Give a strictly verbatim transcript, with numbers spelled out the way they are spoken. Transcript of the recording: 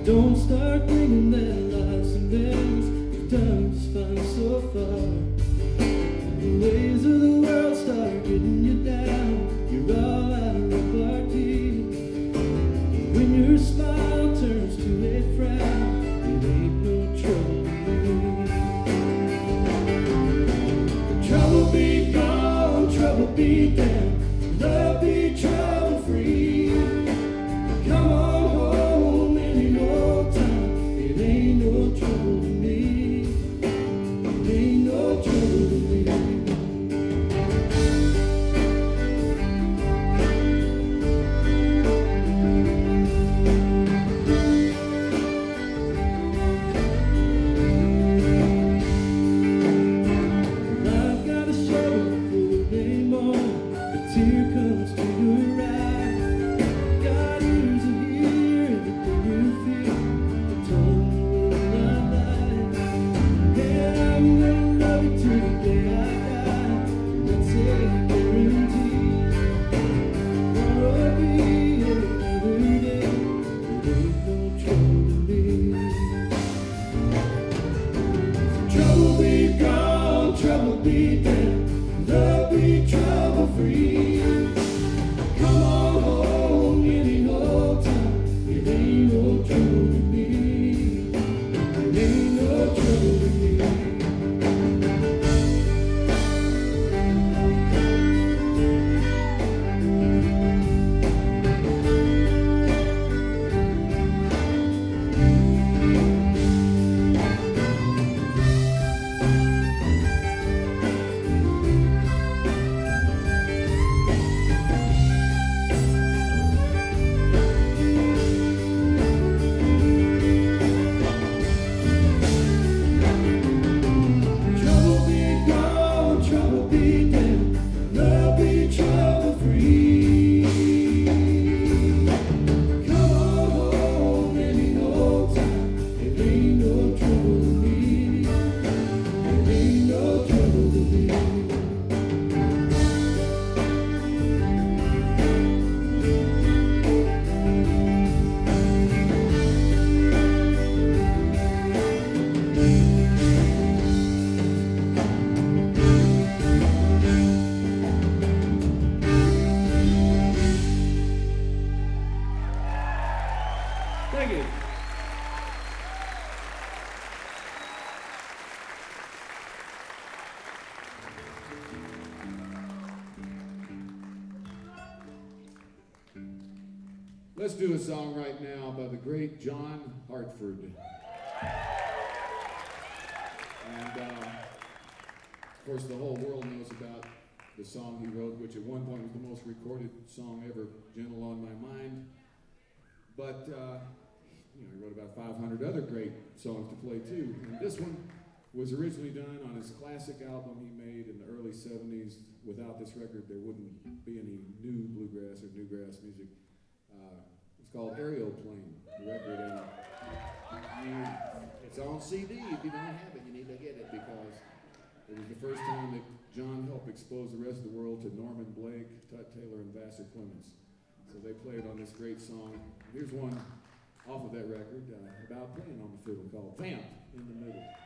Don't start thinking that lots of things you've done just fine so far. The ways of the world start getting you down. You're all out of repartee. When your smile turns to a frown, it ain't no trouble to me. Trouble be gone, trouble be damned, love be trouble free. Come on home any old time, it ain't no trouble to me. It ain't no trouble to me. Trouble be damned, love be trouble free. Come on home any old time, it ain't no trouble to me. It ain't no trouble to me. Thank you. Let's do a song right now by the great John Hartford. And uh, of course the whole world knows about the song he wrote, which at one point was the most recorded song ever, Gentle on My Mind. But uh, you know, he wrote about five hundred other great songs to play too. And this one was originally done on his classic album he made in the early seventies. Without this record, there wouldn't be any new bluegrass or newgrass music. Uh, it's called Aeroplane, the record. And you, it's on C D. If you don't have it, you need to get it, because it was the first time that John helped expose the rest of the world to Norman Blake, Tut Taylor, and Vassar Clements. So they played on this great song. Here's one off of that record uh, about playing on the fiddle called Vamp in the Middle.